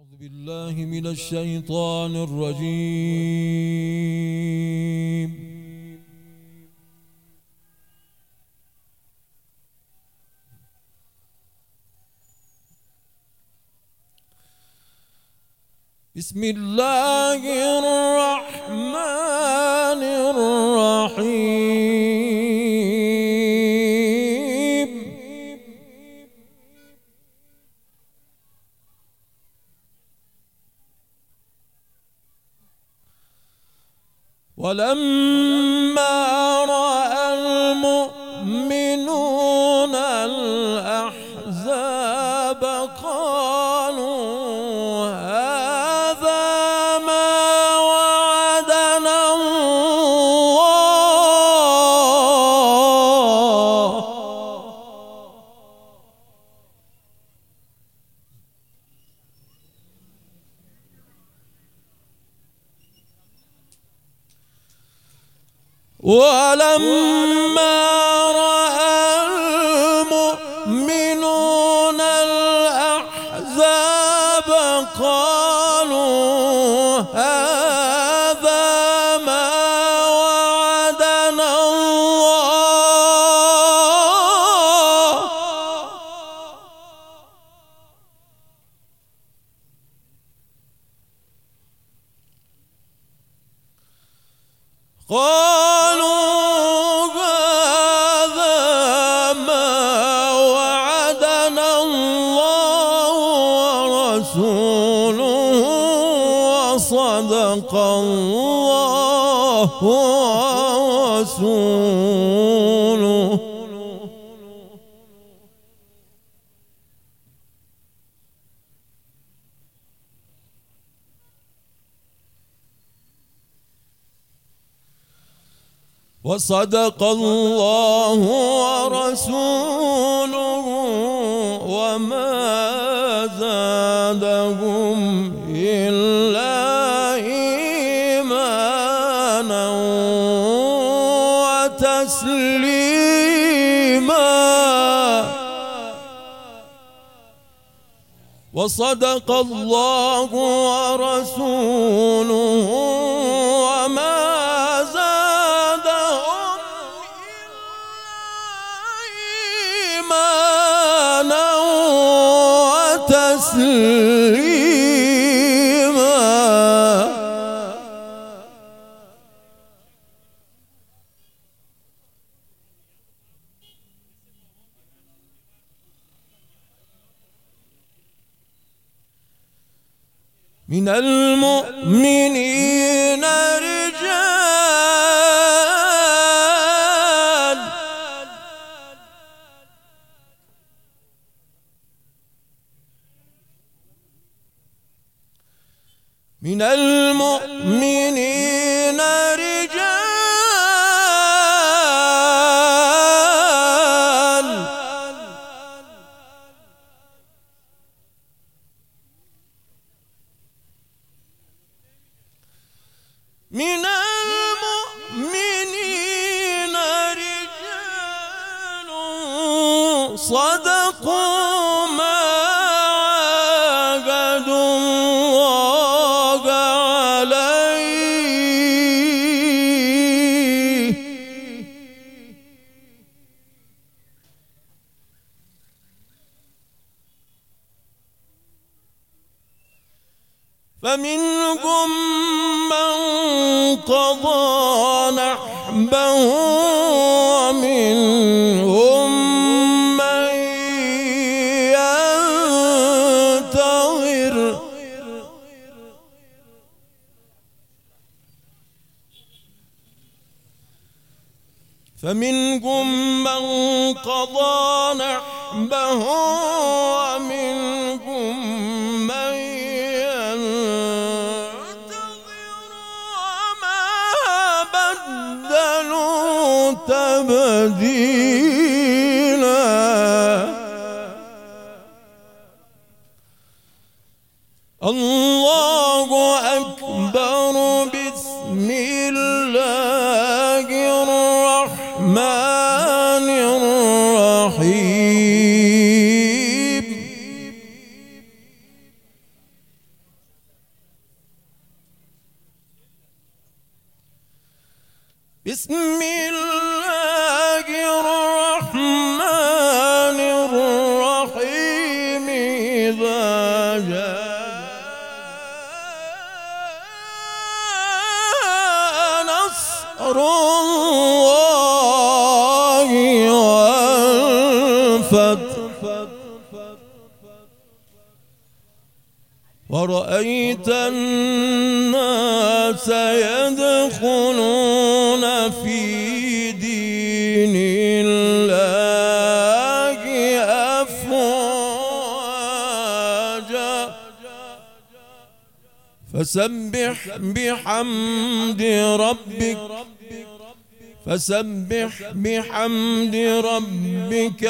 أعوذ بالله من الشيطان الرجيم. بسم الله الرحمن الرحيم. ولما رأى المؤمنون الأحزاب قالوا هذا ما وعدنا الله ولما رأى المؤمنون الأحزاب قالوا هذا ما وعدنا الله وصدق الله ورسوله. وصدق الله ورسوله وما زادهم إلا إيمانا وتسليما. وصدق الله ورسوله وما زادهم إيمانا وتسليما. من المؤمنين رجال من المؤمنين رجال من المؤمنين رجال صدقوا ما عاهدوا الله عليه فمنهم من قضى نحبه ومنهم من ينتظر فمنهم من قضى نحبه ومنهم من تبديلا. الله أكبر. بسم الله الرحمن الرحيم. بسم الله الرحمن الرحيم إذا جاء نصر الله والفتح ورأيت الناس يدخلون في دين الله أفواجا فسبح بحمد ربك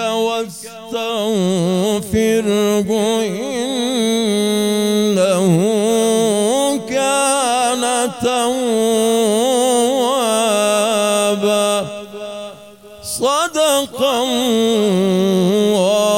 واستغفره إنه كان توابا. صدق الله.